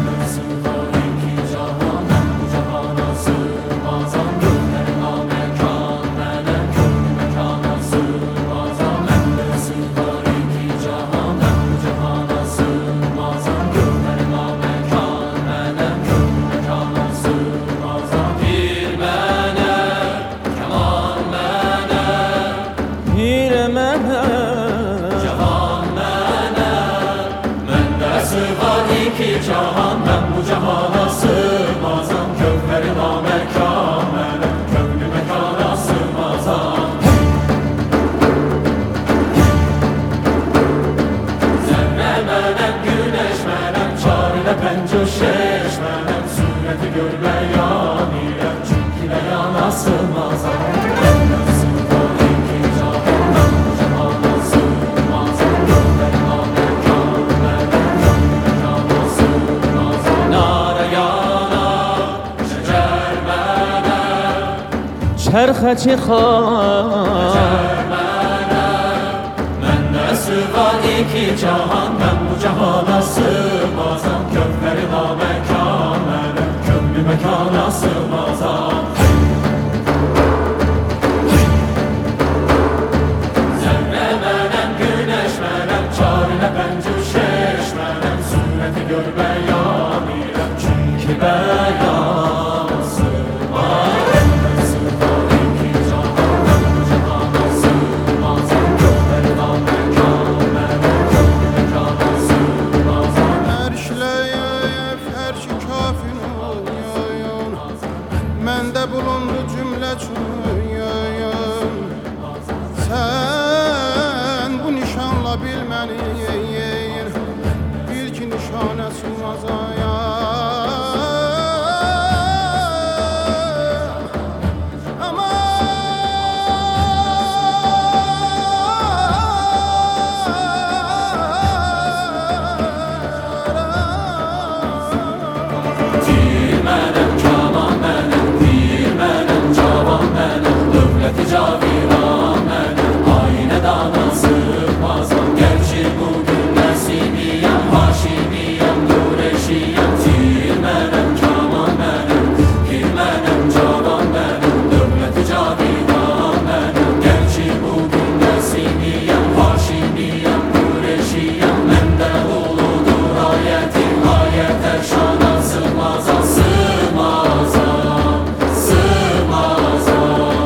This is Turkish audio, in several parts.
Cahan ben bu cahana sığmazam, kökleri namekamene, köklü mekana sığmazam. Zerre menem, güneş menem, çarine pencoşeş menem, sureti görmeyan ilem, çünkü yana sığmazam. Çerxe çıkar Mende sığar iki cahan, ben bu cahana sığmazam, kökleri namekamene, köklü mekana sığmazam. Zerre menem, güneş menem, çarine pencuşeş menem, sureti görmeyan ilem, çünkü beyan sığmaz. Məndə bulundu cümlə çöyün. Sən bu nişanla bil məni, bil ki nişanə sığmazam. Caviran menem, ayne dana sığmazam, gerçi bugün Nesimiyem, Haşimiyem, Nureşiyem, tir menem, kaman menem, pir menem, cavan menem, dövleti caviran menem, gerçi bugün Nesimiyem, Haşimiyem, Nureşiyem, mende uludur ayetim, ayet erşana sığmazam, sığmazam, sığmazam.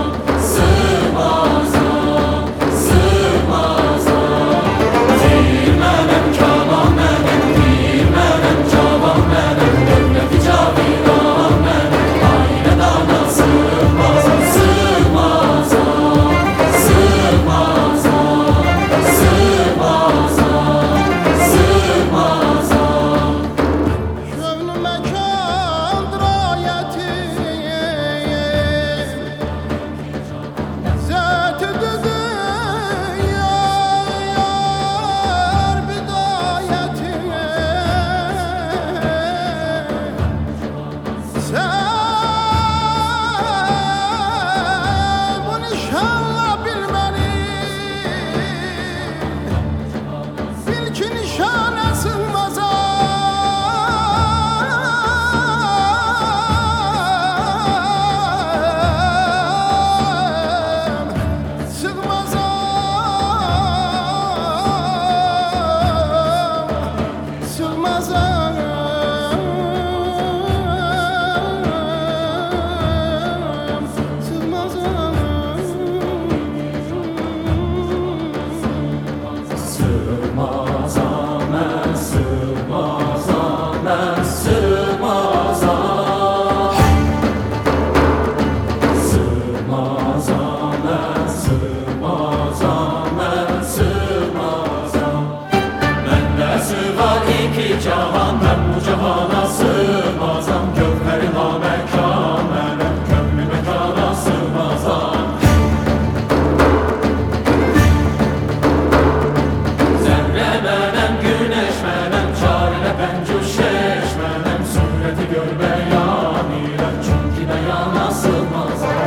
Cahan ben bu cahana sığmazam, kökleri namekamene, köklü mekana sığmazam. Zerre menem, güneş menem, çarine pencuşeş menem, sureti görmeyan ilem, çünkü beyana sığmazam.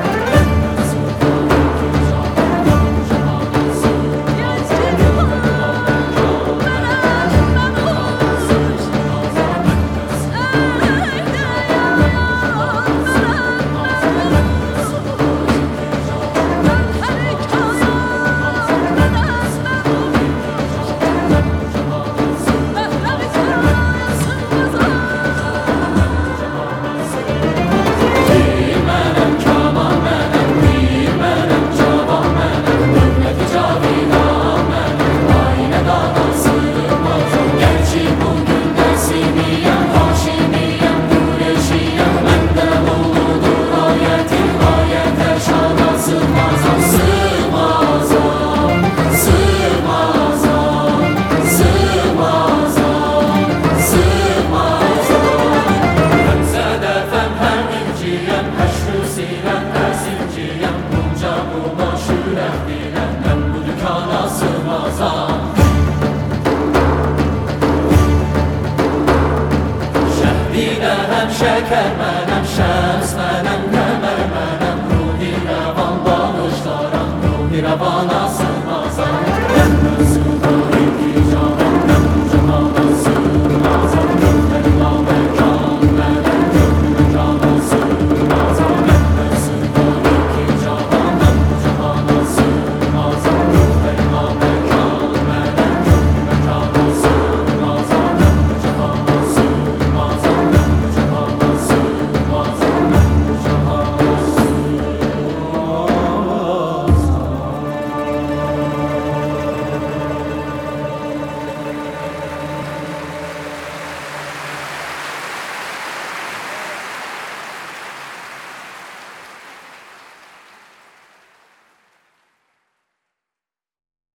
şeker mənəm